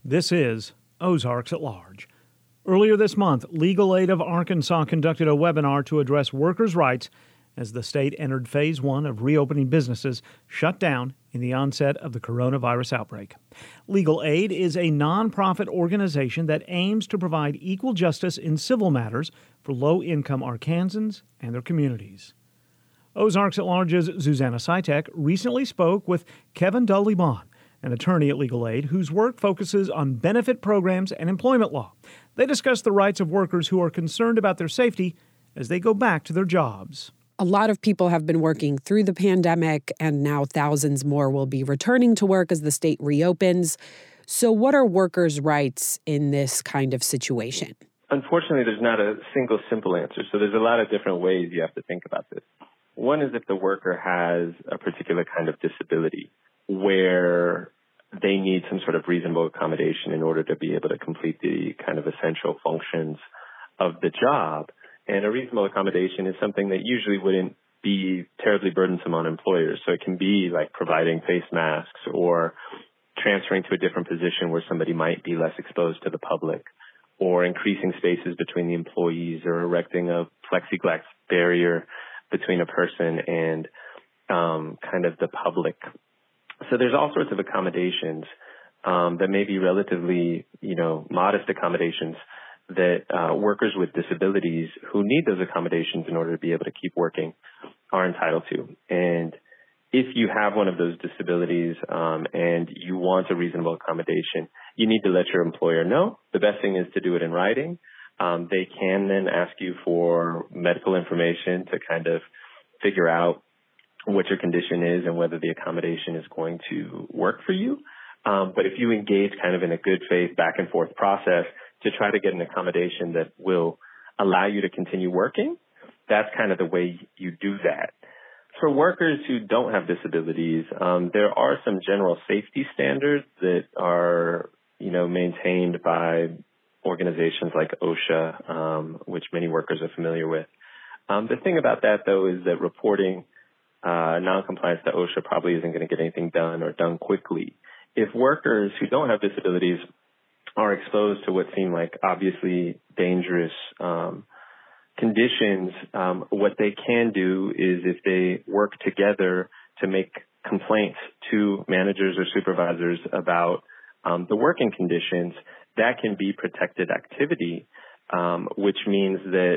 This is Ozarks at Large. Earlier this month, Legal Aid of Arkansas conducted a webinar to address workers' rights as the state entered Phase 1 of reopening businesses shut down in the onset of the coronavirus outbreak. Legal Aid is a nonprofit organization that aims to provide equal justice in civil matters for low-income Arkansans and their communities. Ozarks at Large's Susanna Sitek recently spoke with Kevin Dudley-Bond, an attorney at Legal Aid whose work focuses on benefit programs and employment law. They discuss the rights of workers who are concerned about their safety as they go back to their jobs. A lot of people have been working through the pandemic, and now thousands more will be returning to work as the state reopens. So what are workers' rights in this kind of situation? Unfortunately, there's not a single simple answer. So there's a lot of different ways you have to think about this. One is if the worker has a particular kind of disability where they need some sort of reasonable accommodation in order to be able to complete the kind of essential functions of the job. And a reasonable accommodation is something that usually wouldn't be terribly burdensome on employers. So it can be like providing face masks or transferring to a different position where somebody might be less exposed to the public, or increasing spaces between the employees, or erecting a plexiglass barrier between a person and kind of the public. So there's all sorts of accommodations that may be relatively, modest accommodations that workers with disabilities who need those accommodations in order to be able to keep working are entitled to. And if you have one of those disabilities and you want a reasonable accommodation, you need to let your employer know. The best thing is to do it in writing. They can then ask you for medical information to kind of figure out what your condition is and whether the accommodation is going to work for you. But if you engage kind of in a good faith back and forth process to try to get an accommodation that will allow you to continue working, that's kind of the way you do that. For workers who don't have disabilities, there are some general safety standards that are, maintained by organizations like OSHA, which many workers are familiar with. The thing about that, though, is that reporting noncompliance to OSHA probably isn't going to get anything done or done quickly. If workers who don't have disabilities are exposed to what seem like obviously dangerous conditions, what they can do is if they work together to make complaints to managers or supervisors about the working conditions, that can be protected activity, which means that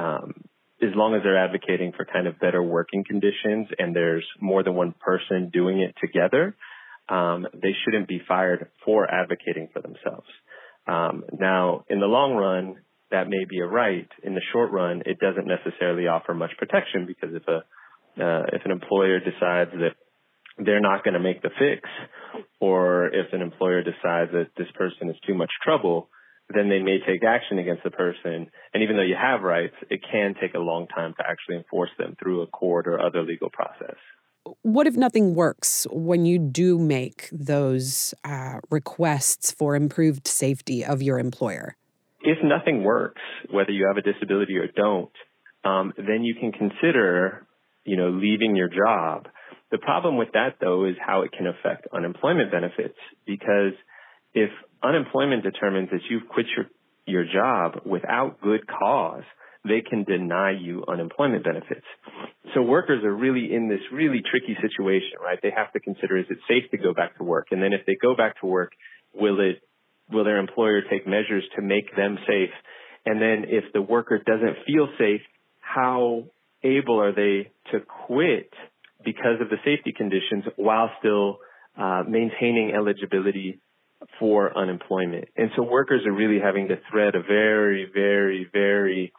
as long as they're advocating for kind of better working conditions and there's more than one person doing it together, they shouldn't be fired for advocating for themselves. Now, in the long run, that may be a right. In the short run, it doesn't necessarily offer much protection, because if an employer decides that they're not going to make the fix, or if an employer decides that this person is too much trouble, then they may take action against the person. And even though you have rights, it can take a long time to actually enforce them through a court or other legal process. What if nothing works when you do make those requests for improved safety of your employer? If nothing works, whether you have a disability or don't, then you can consider, leaving your job. The problem with that, though, is how it can affect unemployment benefits, because if unemployment determines that you've quit your job without good cause, they can deny you unemployment benefits. So workers are really in this really tricky situation, right? They have to consider, is it safe to go back to work? And then if they go back to work, will their employer take measures to make them safe? And then if the worker doesn't feel safe, how able are they to quit because of the safety conditions while still maintaining eligibility for unemployment? And so workers are really having to thread a very, very, very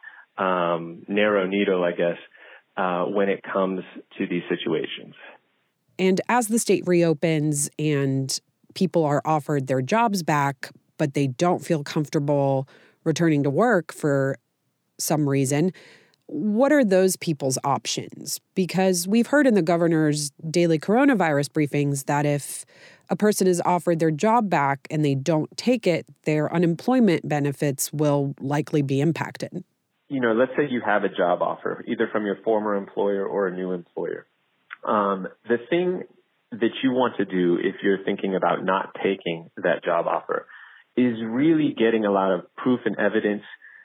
narrow needle, I guess, when it comes to these situations. And as the state reopens and people are offered their jobs back, but they don't feel comfortable returning to work for some reason, what are those people's options? Because we've heard in the governor's daily coronavirus briefings that if a person is offered their job back and they don't take it, their unemployment benefits will likely be impacted. Let's say you have a job offer, either from your former employer or a new employer. The thing that you want to do if you're thinking about not taking that job offer is really getting a lot of proof and evidence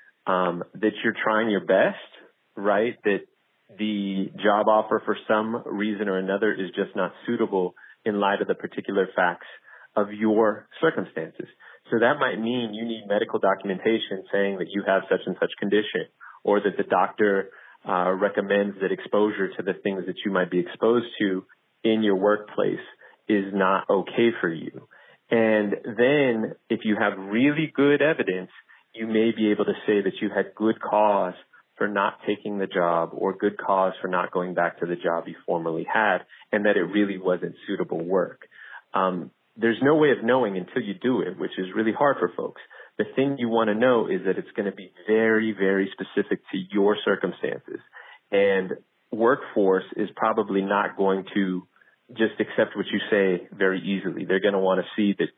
that you're trying your best, right? That the job offer for some reason or another is just not suitable in light of the particular facts of your circumstances. So that might mean you need medical documentation saying that you have such and such condition, or that the doctor recommends that exposure to the things that you might be exposed to in your workplace is not okay for you. And then if you have really good evidence, you may be able to say that you had good cause for not taking the job, or good cause for not going back to the job you formerly had, and that it really wasn't suitable work. There's no way of knowing until you do it, which is really hard for folks. The thing you want to know is that it's going to be very, very specific to your circumstances. And workforce is probably not going to just accept what you say very easily. They're going to want to see that,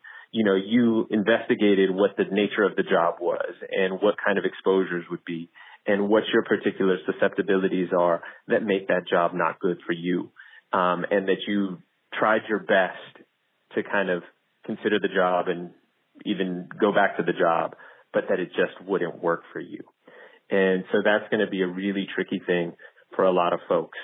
you investigated what the nature of the job was and what kind of exposures would be and what your particular susceptibilities are that make that job not good for you. And that you tried your best to kind of consider the job and even go back to the job, but that it just wouldn't work for you. And so that's going to be a really tricky thing for a lot of folks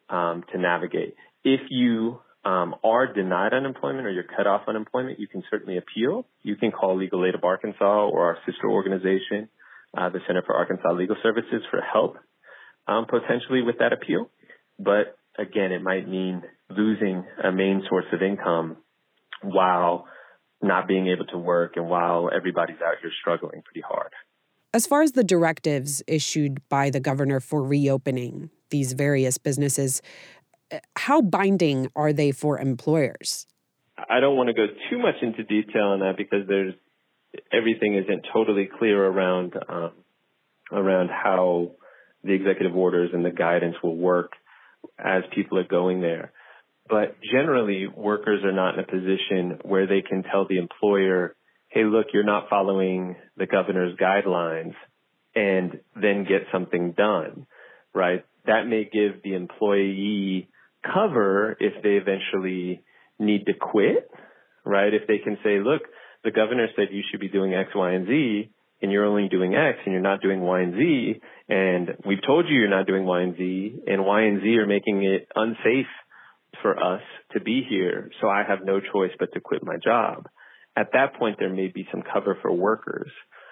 to navigate. If you are denied unemployment or you're cut off unemployment, you can certainly appeal. You can call Legal Aid of Arkansas or our sister organization, the Center for Arkansas Legal Services, for help potentially with that appeal. But again, it might mean losing a main source of income while not being able to work and while everybody's out here struggling pretty hard. As far as the directives issued by the governor for reopening these various businesses, how binding are they for employers? I don't want to go too much into detail on that because everything isn't totally clear around how the executive orders and the guidance will work as people are going there. But generally, workers are not in a position where they can tell the employer, hey, look, you're not following the governor's guidelines, and then get something done, right? That may give the employee cover if they eventually need to quit, right? If they can say, look, the governor said you should be doing X, Y, and Z, and you're only doing X and you're not doing Y and Z, and we've told you you're not doing Y and Z, and Y and Z are making it unsafe for us to be here, so I have no choice but to quit my job. At that point, there may be some cover for workers.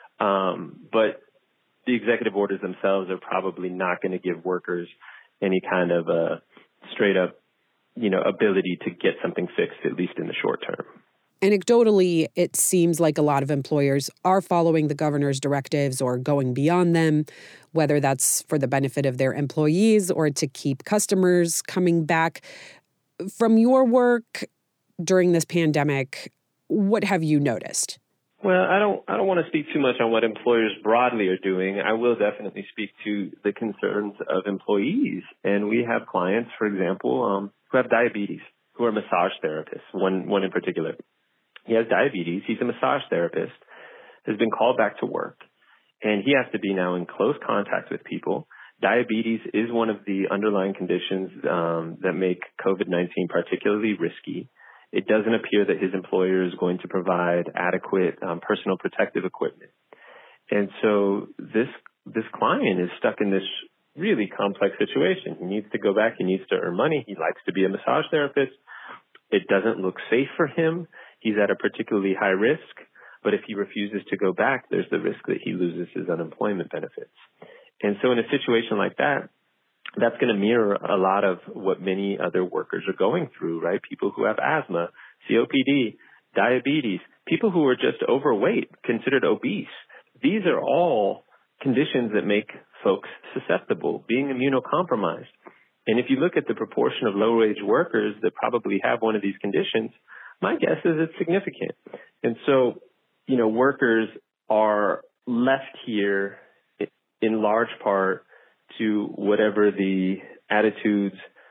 But the executive orders themselves are probably not going to give workers any kind of a straight up, ability to get something fixed, at least in the short term. Anecdotally, it seems like a lot of employers are following the governor's directives or going beyond them, whether that's for the benefit of their employees or to keep customers coming back. From your work during this pandemic, what have you noticed? Well, I don't want to speak too much on what employers broadly are doing. I will definitely speak to the concerns of employees. And we have clients, for example, who have diabetes, who are massage therapists, one in particular. He has diabetes. He's a massage therapist, has been called back to work, and he has to be now in close contact with people. Diabetes is one of the underlying conditions that make COVID-19 particularly risky. It doesn't appear that his employer is going to provide adequate personal protective equipment. And so this client is stuck in this really complex situation. He needs to go back. He needs to earn money. He likes to be a massage therapist. It doesn't look safe for him. He's at a particularly high risk. But if he refuses to go back, there's the risk that he loses his unemployment benefits. And so in a situation like that, that's going to mirror a lot of what many other workers are going through, right? People who have asthma, COPD, diabetes, people who are just overweight, considered obese. These are all conditions that make folks susceptible, being immunocompromised. And if you look at the proportion of low-wage workers that probably have one of these conditions, my guess is it's significant. And so, workers are left here in large part to whatever the attitudes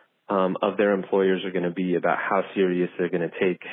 of their employers are going to be about how serious they're going to take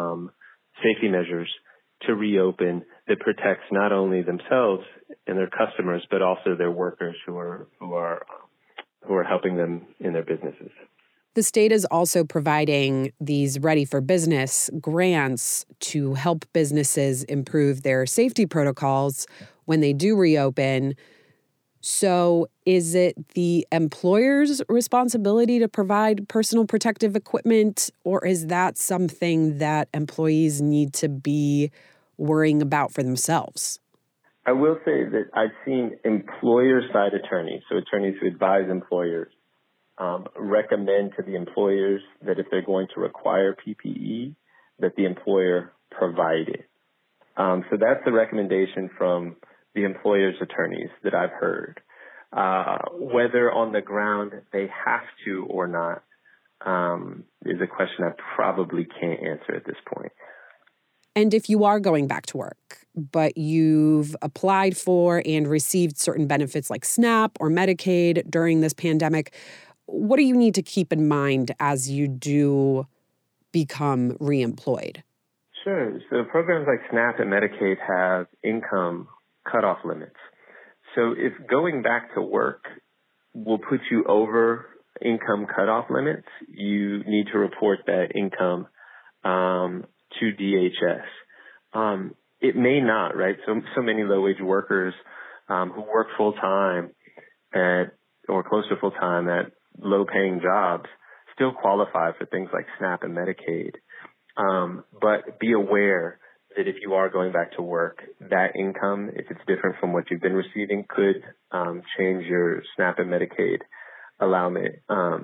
safety measures to reopen that protects not only themselves and their customers, but also their workers who are helping them in their businesses. The state is also providing these Ready for Business grants to help businesses improve their safety protocols when they do reopen. So is it the employer's responsibility to provide personal protective equipment, or is that something that employees need to be worrying about for themselves? I will say that I've seen employer-side attorneys, so attorneys who advise employers, recommend to the employers that if they're going to require PPE, that the employer provide it. So that's the recommendation from the employer's attorneys that I've heard. Whether on the ground they have to or not is a question I probably can't answer at this point. And if you are going back to work, but you've applied for and received certain benefits like SNAP or Medicaid during this pandemic, what do you need to keep in mind as you do become reemployed? Sure. So programs like SNAP and Medicaid have income cutoff limits. So if going back to work will put you over income cutoff limits, you need to report that income to DHS. It may not, right? So many low-wage workers who work full-time or close to full-time at low-paying jobs still qualify for things like SNAP and Medicaid. But be aware that if you are going back to work, that income, if it's different from what you've been receiving, could change your SNAP and Medicaid allotment.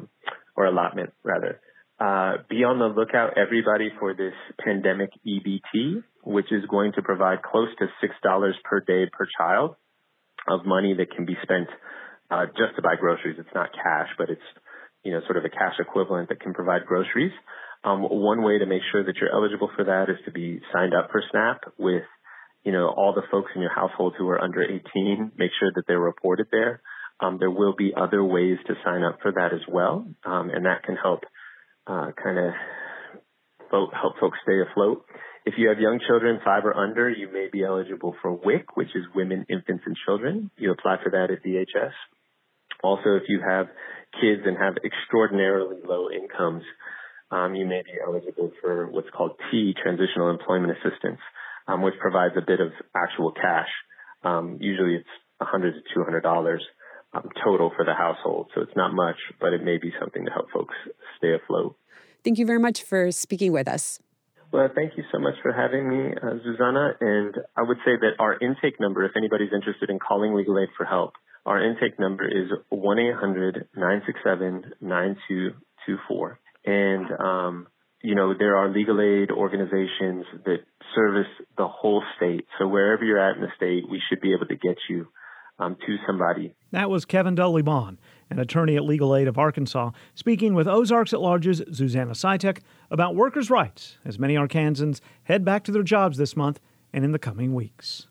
Be on the lookout, everybody, for this pandemic EBT, which is going to provide close to $6 per day per child of money that can be spent just to buy groceries. It's not cash, but it's sort of a cash equivalent that can provide groceries. One way to make sure that you're eligible for that is to be signed up for SNAP with, all the folks in your household who are under 18. Make sure that they're reported there. There will be other ways to sign up for that as well, and that can help help folks stay afloat. If you have young children 5 or under, you may be eligible for WIC, which is Women, Infants, and Children. You apply for that at DHS. Also, if you have kids and have extraordinarily low incomes, you may be eligible for what's called T, Transitional Employment Assistance, which provides a bit of actual cash. Usually it's $100 to $200 total for the household. So it's not much, but it may be something to help folks stay afloat. Thank you very much for speaking with us. Well, thank you so much for having me, Zuzana. And I would say that our intake number, if anybody's interested in calling Legal Aid for help, our intake number is 1-800-967-9224. And, there are legal aid organizations that service the whole state. So wherever you're at in the state, we should be able to get you to somebody. That was Kevin Dudley Bond, an attorney at Legal Aid of Arkansas, speaking with Ozarks at Large's Zuzana Seitek about workers' rights as many Arkansans head back to their jobs this month and in the coming weeks.